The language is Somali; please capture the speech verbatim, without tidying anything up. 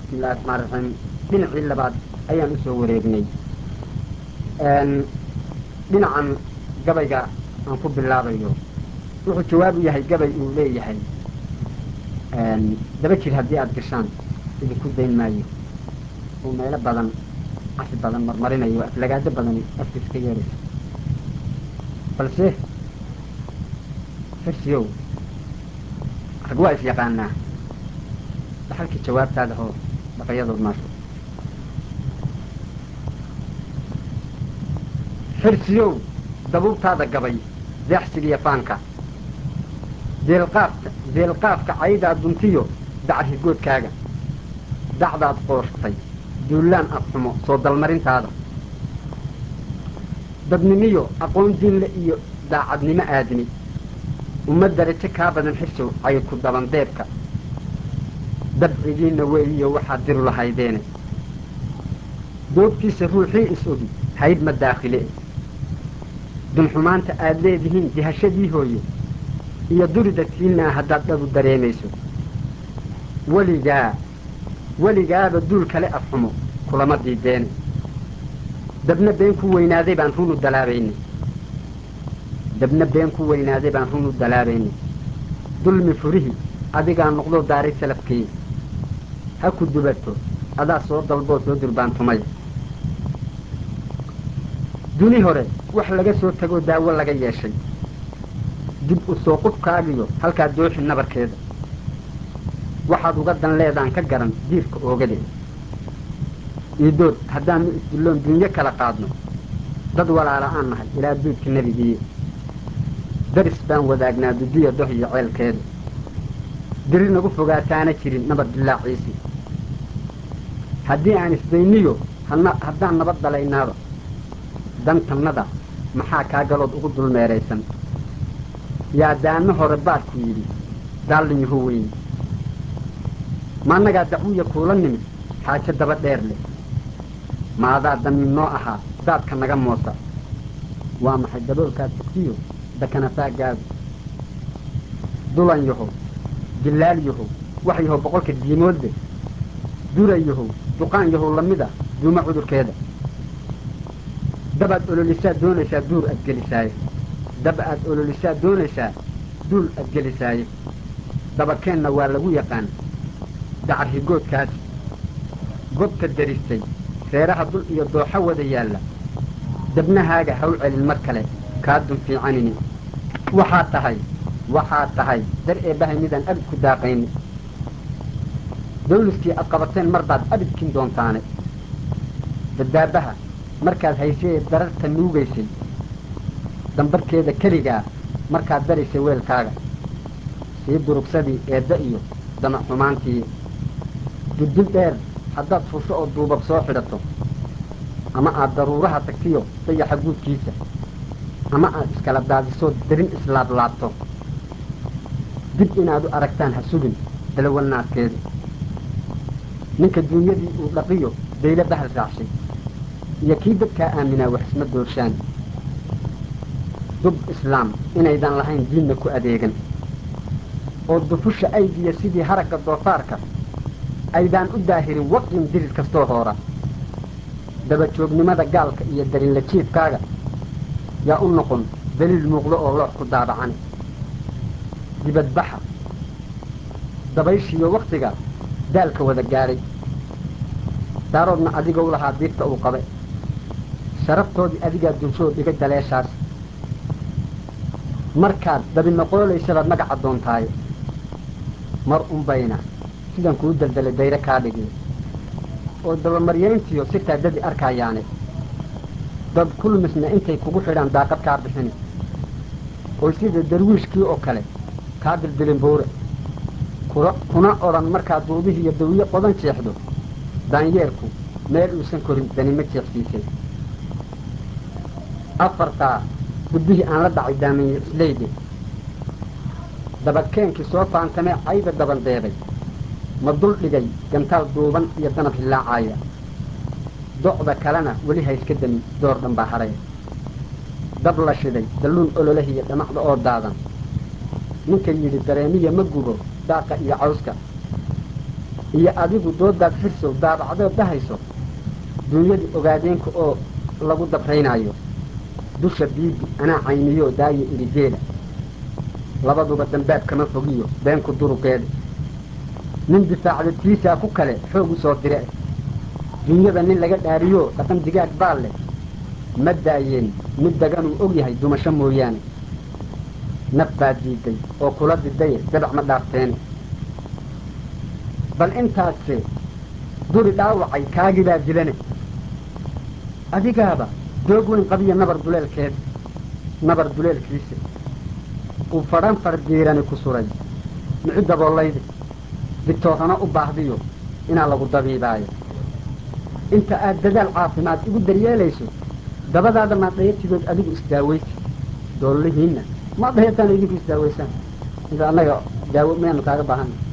بسم الله الرحمن الرحيم دينع إلا بعد أيام أسوى ريبني دينعا قبيقا أنكب بالله غيره وحو جوابي يحي قبي أولي يحي دبكي هدي أد قشان إذا كنت دين مايو وما يلب بدن عشد بدن مرمرين أيوة أفلقاد بدن أفتس كياريس بلسيه فرسيو رقوايس يقانا بحالك الجواب هذا هو بقيض الماشو فرسيو دبوبت هذا قبي ديحسي يفانكا ذي القاف ذي القاف كعيدة دنتيو دعه جود كاجا دعداد قورتي دولان أفهمه صوت المرين هذا دبنيو أقول دين لإيو داعدني ما آدمي ومدري تكابد نحسو عيكو دبان ديبكا دبعيين ويليو وحادر لهايديني دوبتي سروحي اسودي هايد ما الداخلي دون حمان تآدلي دهين ديها شدي هوي iyo duridatiina haddaad dhab u dareemayso weligaa weligaaba duul kale afxumo kulama diideen dabna been ku weynaaday baan run u dalaabaynay dabna been ku weynaaday baan run u dalaabaynay dulmi furihi adigaa noqdo daaray salafkii ha ku dubato adaa soo dalboo soo durbaan tumay duni hore wax laga soo tago daawo laga yeeshay dib u soo qufkaagiyo halkaa dooxi nabarkeeda waxaad uga dan leedaan ka garan diirka oogade iidood haddaanu isdilloon dunyo kala qaadno dad walaala aan nahay ilaa duudka nebigiiye daris baan wadaagnaa dudiya doh iyo ceelkeeda diri nagu fogaataana jirin nabad dilaaciisi haddii aan isdayniyo haddaan nabad dalaynaaba dantannada maxaa kaa galood ugu dulmeeraysan yaa daano hore baadku yidhi daallin yuhu weyni maannagaa dacwiya kuula nimid xaajo daba dheer leh maadaa damiin noo ahaa daadka naga moosa waa maxay daboolkaad fogtiyo dakanafaagaadu dulan yahow dillaal yahow wax yahow boqolka diimoodle dura yahow duqaan yahow lamida duuma cudurkeeda dabaad ololisaa doonaysaa duur aad gelisaaye dab aad ololisaa doonaysaa duul aad gelisaaye dabakeenna waa lagu yaqaan dacar higoodkaasi gobta daristay reeraha dul iyo dooxo wada yaalla dabnahaaga haw celin mar kale kaa dun fiicanini waxaa tahay waxaa tahay dar eebbahay midaan abid ku daaqayni dawliskii aad qabateen mar baad abidkin doontaane badaabaha markaad haysee dararta nuugaysay dambarkeeda keligaa markaad daraysay weelkaaga sii durugsadii eedda iyo damac xumaantii dudul dheer haddaad fusho oo duubab soo xidhato ama aad daruuraha tagtiyo dayaxa guudkiisa ama aad iskala daadisoo darin islaablaabto dib inaad u aragtaan ha sugin dalawalnaadkeeda ninka duunyadii uu dhaqiyo daylo bahal raacshay iyo kii dadkaa aaminaa wax isma doorshaan dub islaam inaydan lahayn diinna ku adeegan oo dufusha aydiya sidii haragga doofaarka aydaan u daahirin waqin dirir kastoo hoora dabajoognimada gaalka iyo darinla jiifkaaga yaa u noqon daliil muuqdo oo loox ku daabacane dibadbaxa dabayshiyo wakhtiga daalka wada gaadhay daaroodna adiga u lahaa diifta uu qabe sharaftoodii adigaa dunshood dhiga daleeshaas markaad dabinoqoolaysabaad magaca doontaaye mar unbayna sidan kuu daldalay dayre kaa dhigin oo dabamaryayntiyo sitaa dadi arkaayaane dad kulmisna intay kugu xidhaan daaqad kaa bixini oo sida darwiishkii oo kale kaa dildilin buure kuna odhan markaad duudihiiyo dawiye qodan jeexdo daanyeerku meel uusan korin danima jeexsiisay afartaa guddihii aan la dhacay daamiye isleyde dabadkeenkii soo faantamee cayda dabandeebay ma dul dhigay gantaal duuban iyo danab hillaacaya docda kalena weli ha iska damin door dhan baa haray dab la shiday dalluun ololahiyo dhamacda oo daadan ninka yidhi dareemiya ma gubo daaqa iyo cawska iyo adigu doodaad xirsow daabacdood dhahayso duunyadii ogaadeenka oo lagu dabraynaayo dusha biidi anaa cayniyo daayo irigeeda labaduba dambaab kama fogiyo beenku durugeeda nin difaacda tiisaa ku kale xoog u soo dire dunyada nin laga dhaariyo dhaqan digaag baal leh ma daayeen mid daganuu og yahay dumasho mooyaane naf baad diiday oo kula didaye dabac ma dhaafteene bal intaase duri dhaawacay kaagii baa dilane adigaaba doog weyn qabiya nabar duleelkeed nabar duleelkiisa uu fadhan fardiirani ku suray mici daboollayde ditoorana u baahdiyo inaa lagu dabiibaayo inta aad dadaal caafimaad igu daryeelayso dabadaada maad dhayatidood adigu isdaawaysi doollihiinna maad dhayataan idinku isdaawaysaan ida annaga daawo miyaanu kaaga baahanna